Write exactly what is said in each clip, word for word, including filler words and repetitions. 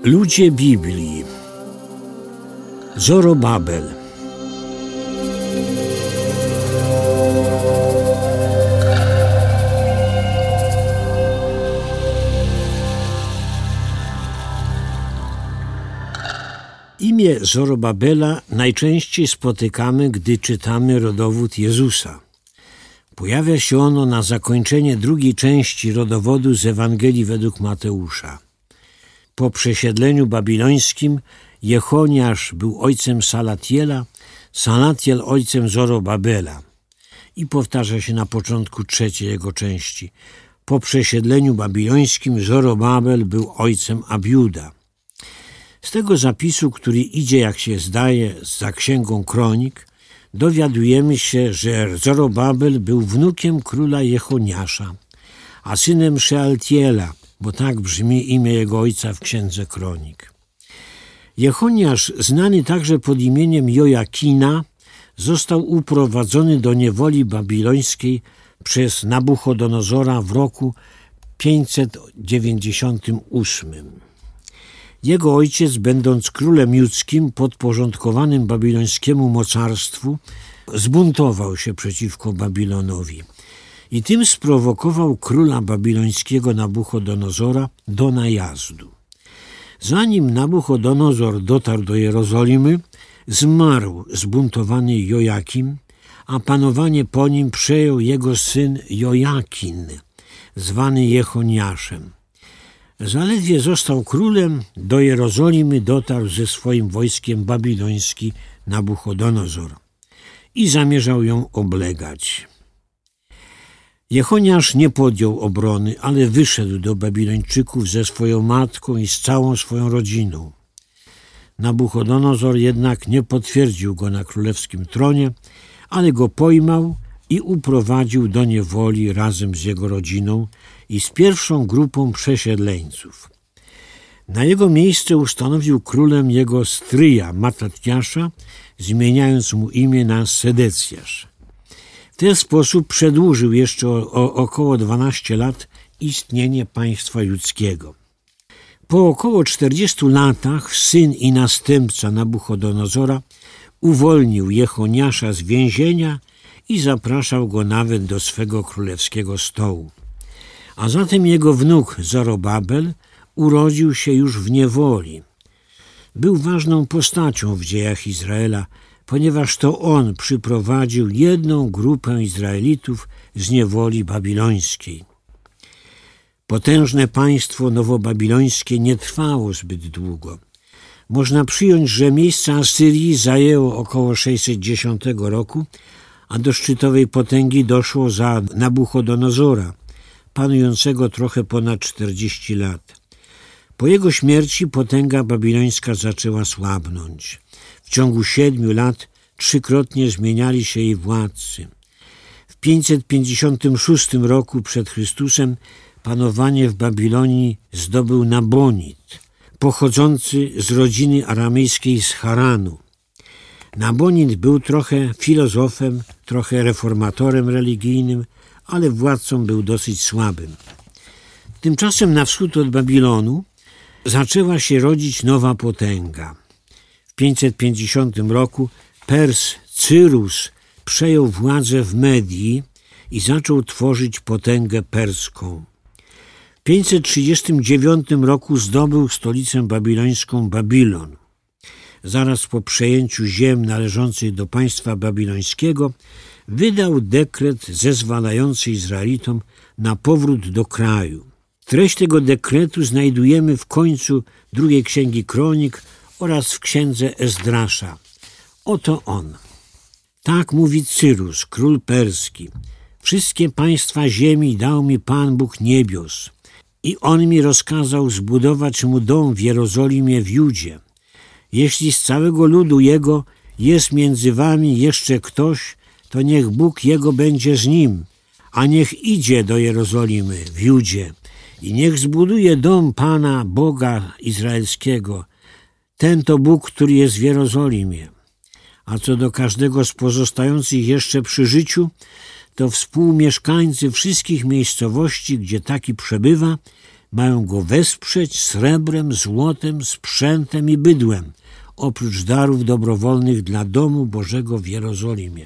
Ludzie Biblii. Zorobabel. Imię Zorobabela najczęściej spotykamy, gdy czytamy rodowód Jezusa. Pojawia się ono na zakończenie drugiej części rodowodu z Ewangelii według Mateusza. Po przesiedleniu babilońskim Jechoniasz był ojcem Salatiela, Salatiel ojcem Zorobabela. I powtarza się na początku trzeciej jego części. Po przesiedleniu babilońskim Zorobabel był ojcem Abiuda. Z tego zapisu, który idzie, jak się zdaje, za księgą Kronik, dowiadujemy się, że Zorobabel był wnukiem króla Jechoniasza, a synem Szealtiela, bo tak brzmi imię jego ojca w księdze Kronik. Jechoniasz, znany także pod imieniem Jojakina, został uprowadzony do niewoli babilońskiej przez Nabuchodonozora w roku pięćset dziewięćdziesiątym ósmym. Jego ojciec, będąc królem judzkim podporządkowanym babilońskiemu mocarstwu, zbuntował się przeciwko Babilonowi i tym sprowokował króla babilońskiego Nabuchodonozora do najazdu. Zanim Nabuchodonozor dotarł do Jerozolimy, zmarł zbuntowany Jojakim, a panowanie po nim przejął jego syn Jojakin, zwany Jechoniaszem. Zaledwie został królem, do Jerozolimy dotarł ze swoim wojskiem babiloński Nabuchodonozor i zamierzał ją oblegać. Jechoniasz nie podjął obrony, ale wyszedł do Babilończyków ze swoją matką i z całą swoją rodziną. Nabuchodonozor jednak nie potwierdził go na królewskim tronie, ale go pojmał i uprowadził do niewoli razem z jego rodziną i z pierwszą grupą przesiedleńców. Na jego miejsce ustanowił królem jego stryja Matatjasza, zmieniając mu imię na Sedecjasz. W ten sposób przedłużył jeszcze o, o około dwanaście lat istnienie państwa judzkiego. Po około czterdziestu latach syn i następca Nabuchodonozora uwolnił Jechoniasza z więzienia i zapraszał go nawet do swego królewskiego stołu. A zatem jego wnuk Zorobabel urodził się już w niewoli. Był ważną postacią w dziejach Izraela, ponieważ to on przyprowadził jedną grupę Izraelitów z niewoli babilońskiej. Potężne państwo nowobabilońskie nie trwało zbyt długo. Można przyjąć, że miejsce Asyrii zajęło około sześćset dziesiątego roku, a do szczytowej potęgi doszło za Nabuchodonozora, panującego trochę ponad czterdzieści lat. Po jego śmierci potęga babilońska zaczęła słabnąć. W ciągu siedmiu lat trzykrotnie zmieniali się jej władcy. W pięćset pięćdziesiątym szóstym roku przed Chrystusem panowanie w Babilonii zdobył Nabonid, pochodzący z rodziny aramejskiej z Haranu. Nabonid był trochę filozofem, trochę reformatorem religijnym, ale władcą był dosyć słabym. Tymczasem na wschód od Babilonu zaczęła się rodzić nowa potęga. W pięćset pięćdziesiątym roku Pers Cyrus przejął władzę w Medii i zaczął tworzyć potęgę perską. W pięćset trzydziestym dziewiątym roku zdobył stolicę babilońską Babilon. Zaraz po przejęciu ziem należących do państwa babilońskiego wydał dekret zezwalający Izraelitom na powrót do kraju. Treść tego dekretu znajdujemy w końcu drugiej księgi Kronik oraz w księdze Ezdrasza. Oto on. Tak mówi Cyrus, król perski. Wszystkie państwa ziemi dał mi Pan Bóg niebios i on mi rozkazał zbudować mu dom w Jerozolimie w Judzie. Jeśli z całego ludu jego jest między wami jeszcze ktoś, to niech Bóg jego będzie z nim, a niech idzie do Jerozolimy w Judzie i niech zbuduje dom Pana, Boga Izraelskiego. Ten to Bóg, który jest w Jerozolimie. A co do każdego z pozostających jeszcze przy życiu, to współmieszkańcy wszystkich miejscowości, gdzie taki przebywa, mają go wesprzeć srebrem, złotem, sprzętem i bydłem, oprócz darów dobrowolnych dla domu Bożego w Jerozolimie.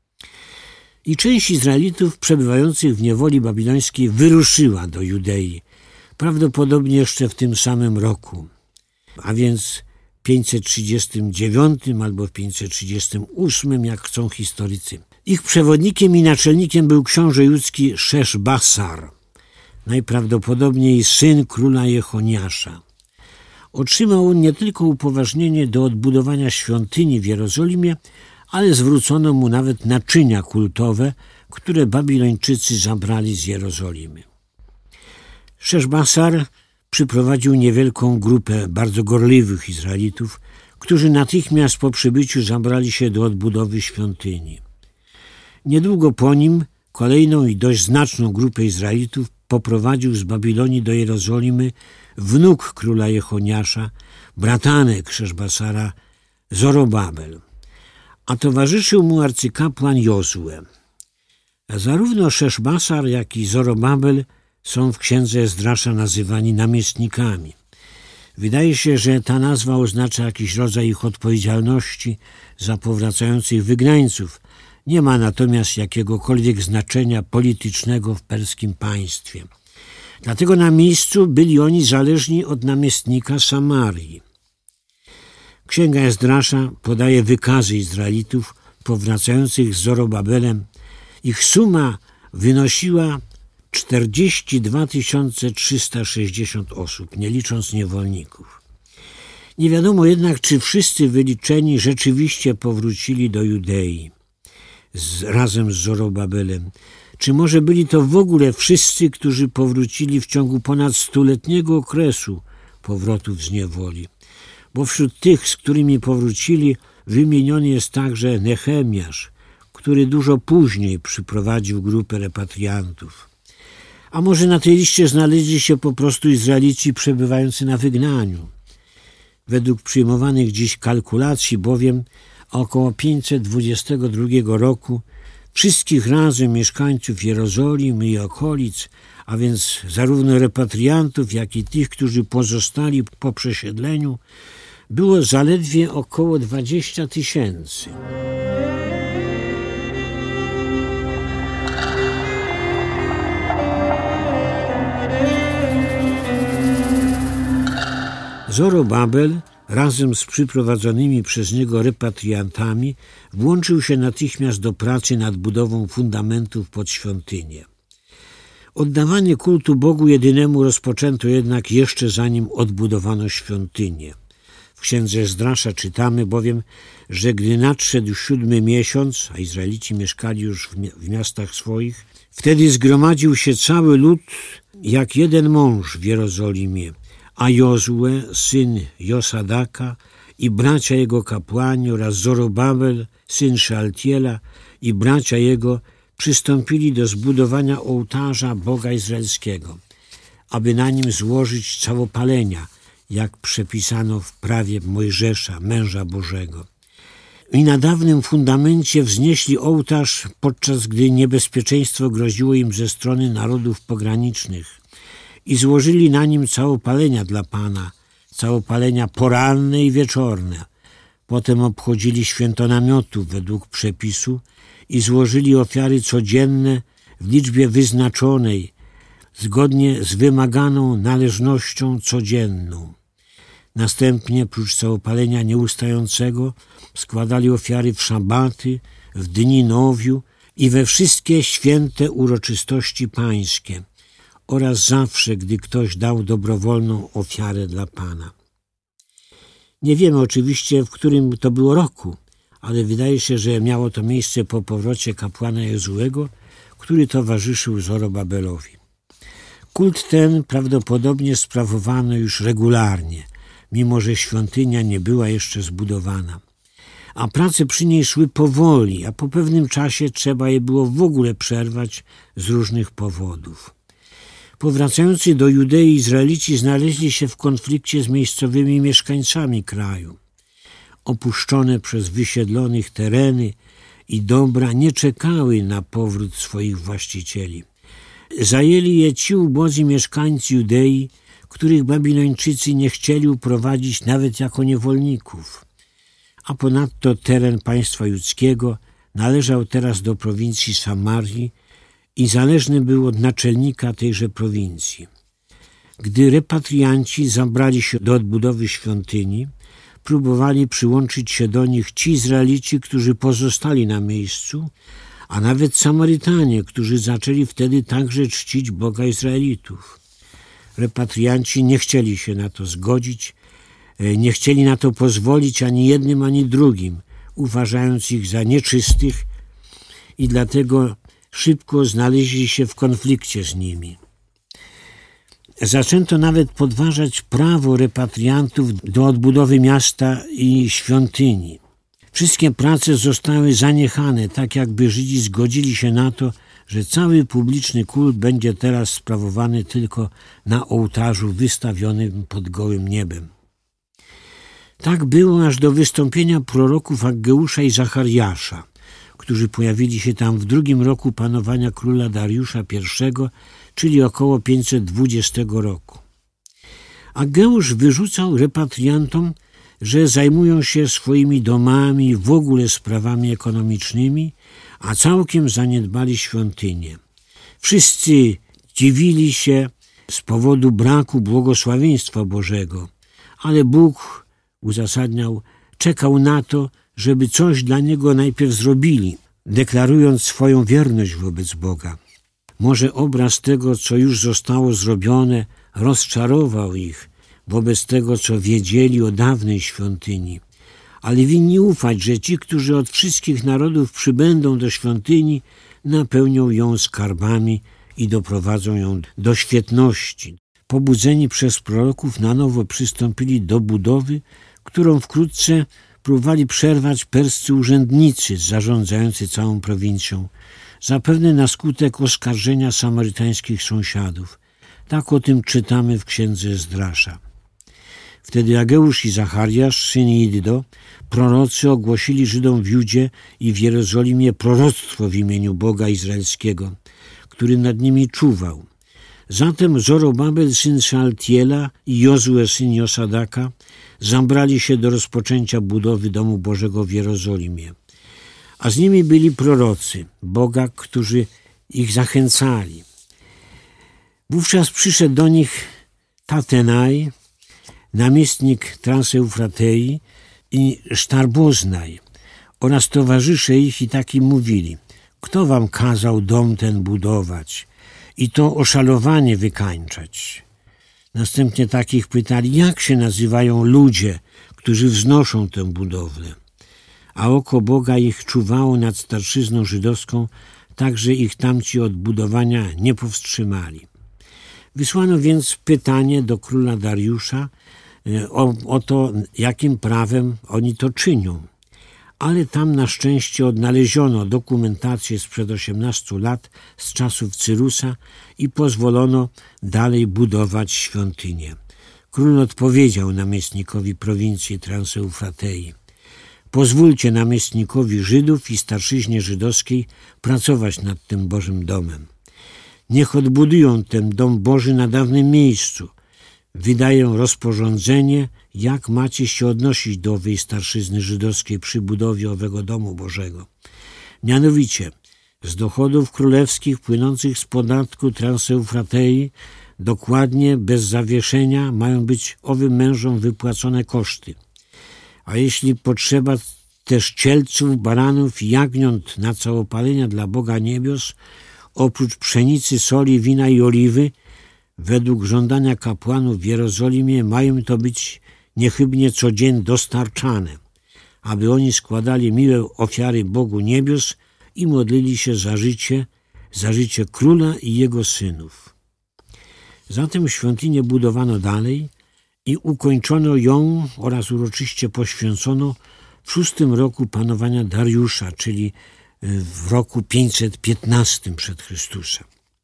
I część Izraelitów przebywających w niewoli babilońskiej wyruszyła do Judei, prawdopodobnie jeszcze w tym samym roku, a więc w pięćset trzydziestym dziewiątym albo w pięćset trzydziestym ósmym, jak chcą historycy. Ich przewodnikiem i naczelnikiem był książę judzki Szeszbassar, najprawdopodobniej syn króla Jechoniasza. Otrzymał on nie tylko upoważnienie do odbudowania świątyni w Jerozolimie, ale zwrócono mu nawet naczynia kultowe, które Babilończycy zabrali z Jerozolimy. Szeszbassar przyprowadził niewielką grupę bardzo gorliwych Izraelitów, którzy natychmiast po przybyciu zabrali się do odbudowy świątyni. Niedługo po nim kolejną i dość znaczną grupę Izraelitów poprowadził z Babilonii do Jerozolimy wnuk króla Jechoniasza, bratanek Szeszbassara, Zorobabel, a towarzyszył mu arcykapłan Jozue. Zarówno Szeszbassar, jak i Zorobabel są w księdze Ezdrasza nazywani namiestnikami. Wydaje się, że ta nazwa oznacza jakiś rodzaj ich odpowiedzialności za powracających wygnańców. Nie ma natomiast jakiegokolwiek znaczenia politycznego w perskim państwie. Dlatego na miejscu byli oni zależni od namiestnika Samarii. Księga Ezdrasza podaje wykazy Izraelitów powracających z Zorobabelem. Ich suma wynosiła czterdzieści dwa tysiące trzysta sześćdziesiąt osób, nie licząc niewolników. Nie wiadomo jednak, czy wszyscy wyliczeni rzeczywiście powrócili do Judei z, razem z Zorobabelem. Czy może byli to w ogóle wszyscy, którzy powrócili w ciągu ponad stuletniego okresu powrotów z niewoli? Bo wśród tych, z którymi powrócili, wymieniony jest także Nehemiasz, który dużo później przyprowadził grupę repatriantów. A może na tej liście znaleźli się po prostu Izraelici przebywający na wygnaniu. Według przyjmowanych dziś kalkulacji bowiem około pięćset dwudziestego drugiego roku wszystkich razem mieszkańców Jerozolimy i okolic, a więc zarówno repatriantów, jak i tych, którzy pozostali po przesiedleniu, było zaledwie około dwadzieścia tysięcy. Zorobabel razem z przyprowadzonymi przez niego repatriantami włączył się natychmiast do pracy nad budową fundamentów pod świątynię. Oddawanie kultu Bogu jedynemu rozpoczęto jednak jeszcze zanim odbudowano świątynię. W księdze Ezdrasza czytamy bowiem, że gdy nadszedł siódmy miesiąc, a Izraelici mieszkali już w miastach swoich, wtedy zgromadził się cały lud jak jeden mąż w Jerozolimie, a Jozue, syn Josadaka, i bracia jego kapłani oraz Zorobabel, syn Szealtiela, i bracia jego przystąpili do zbudowania ołtarza Boga Izraelskiego, aby na nim złożyć całopalenia, jak przepisano w prawie Mojżesza, męża Bożego. I na dawnym fundamencie wznieśli ołtarz, podczas gdy niebezpieczeństwo groziło im ze strony narodów pogranicznych, i złożyli na nim całopalenia dla Pana, całopalenia poranne i wieczorne. Potem obchodzili święto namiotu według przepisu i złożyli ofiary codzienne w liczbie wyznaczonej, zgodnie z wymaganą należnością codzienną. Następnie, prócz całopalenia nieustającego, składali ofiary w szabaty, w dni nowiu i we wszystkie święte uroczystości pańskie oraz zawsze, gdy ktoś dał dobrowolną ofiarę dla Pana. Nie wiemy oczywiście, w którym to było roku, ale wydaje się, że miało to miejsce po powrocie kapłana Jozuego, który towarzyszył Zorobabelowi. Kult ten prawdopodobnie sprawowano już regularnie, mimo że świątynia nie była jeszcze zbudowana. A prace przy niej szły powoli, a po pewnym czasie trzeba je było w ogóle przerwać z różnych powodów. Powracający do Judei Izraelici znaleźli się w konflikcie z miejscowymi mieszkańcami kraju. Opuszczone przez wysiedlonych tereny i dobra nie czekały na powrót swoich właścicieli. Zajęli je ci ubodzy mieszkańcy Judei, których Babilończycy nie chcieli uprowadzić nawet jako niewolników. A ponadto teren państwa judzkiego należał teraz do prowincji Samarii i zależny był od naczelnika tejże prowincji. Gdy repatrianci zabrali się do odbudowy świątyni, próbowali przyłączyć się do nich ci Izraelici, którzy pozostali na miejscu, a nawet Samarytanie, którzy zaczęli wtedy także czcić Boga Izraelitów. Repatrianci nie chcieli się na to zgodzić, nie chcieli na to pozwolić ani jednym, ani drugim, uważając ich za nieczystych i dlatego szybko znaleźli się w konflikcie z nimi. Zaczęto nawet podważać prawo repatriantów do odbudowy miasta i świątyni. Wszystkie prace zostały zaniechane, tak jakby Żydzi zgodzili się na to, że cały publiczny kult będzie teraz sprawowany tylko na ołtarzu wystawionym pod gołym niebem. Tak było aż do wystąpienia proroków Aggeusza i Zachariasza, którzy pojawili się tam w drugim roku panowania króla Dariusza I, czyli około pięćset dwudziestego roku. Aggeusz wyrzucał repatriantom, że zajmują się swoimi domami i w ogóle sprawami ekonomicznymi, a całkiem zaniedbali świątynię. Wszyscy dziwili się z powodu braku błogosławieństwa Bożego, ale Bóg, uzasadniał, czekał na to, żeby coś dla Niego najpierw zrobili, deklarując swoją wierność wobec Boga. Może obraz tego, co już zostało zrobione, rozczarował ich wobec tego, co wiedzieli o dawnej świątyni. Ale winni ufać, że ci, którzy od wszystkich narodów przybędą do świątyni, napełnią ją skarbami i doprowadzą ją do świetności. Pobudzeni przez proroków na nowo przystąpili do budowy, którą wkrótce próbowali przerwać perscy urzędnicy zarządzający całą prowincją, zapewne na skutek oskarżenia samarytańskich sąsiadów. Tak o tym czytamy w księdze Ezdrasza. Wtedy Ageusz i Zachariasz, syn Iddo, prorocy, ogłosili Żydom w Judzie i w Jerozolimie proroctwo w imieniu Boga Izraelskiego, który nad nimi czuwał. Zatem Zorobabel, syn Szaltiela i Jozue, syn Josadaka, zabrali się do rozpoczęcia budowy domu Bożego w Jerozolimie. A z nimi byli prorocy Boga, którzy ich zachęcali. Wówczas przyszedł do nich Tatenaj, namiestnik Transeufratei i Sztarboznaj oraz towarzysze ich i tak im mówili: kto wam kazał dom ten budować i to oszalowanie wykańczać? Następnie takich pytali, jak się nazywają ludzie, którzy wznoszą tę budowlę. A oko Boga ich czuwało nad starszyzną żydowską, tak że ich tamci od budowania nie powstrzymali. Wysłano więc pytanie do króla Dariusza o, o to, jakim prawem oni to czynią. Ale tam na szczęście odnaleziono dokumentację sprzed osiemnastu lat, z czasów Cyrusa, i pozwolono dalej budować świątynię. Król odpowiedział namiestnikowi prowincji Transeufratei: pozwólcie namiestnikowi Żydów i starszyźnie żydowskiej pracować nad tym Bożym domem. Niech odbudują ten dom Boży na dawnym miejscu. Wydaję rozporządzenie, jak macie się odnosić do owej starszyzny żydowskiej przy budowie owego domu Bożego. Mianowicie, z dochodów królewskich płynących z podatku Transeufratei dokładnie, bez zawieszenia, mają być owym mężom wypłacone koszty. A jeśli potrzeba też cielców, baranów i jagniąt na całopalenia dla Boga niebios, oprócz pszenicy, soli, wina i oliwy, według żądania kapłanów w Jerozolimie mają to być niechybnie co dzień dostarczane, aby oni składali miłe ofiary Bogu niebios i modlili się za życie, za życie króla i jego synów. Zatem świątynię budowano dalej i ukończono ją oraz uroczyście poświęcono w szóstym roku panowania Dariusza, czyli w roku pięćset piętnastym przed Chrystusem.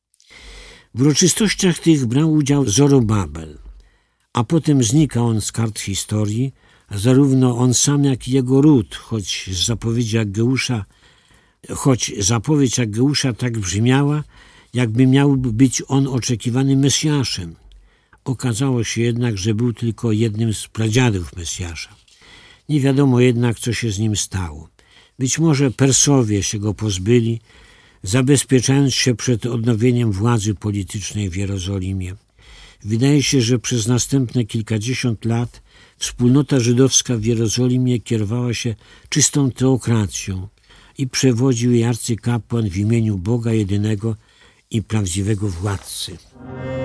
W uroczystościach tych brał udział Zorobabel, a potem znika on z kart historii, a zarówno on sam, jak i jego ród, choć z zapowiedzi Aggeusza, choć zapowiedź Aggeusza tak brzmiała, jakby miał być on oczekiwanym Mesjaszem. Okazało się jednak, że był tylko jednym z pradziadów Mesjasza. Nie wiadomo jednak, co się z nim stało. Być może Persowie się go pozbyli, zabezpieczając się przed odnowieniem władzy politycznej w Jerozolimie. Wydaje się, że przez następne kilkadziesiąt lat wspólnota żydowska w Jerozolimie kierowała się czystą teokracją i przewodził jej arcykapłan w imieniu Boga jedynego i prawdziwego władcy.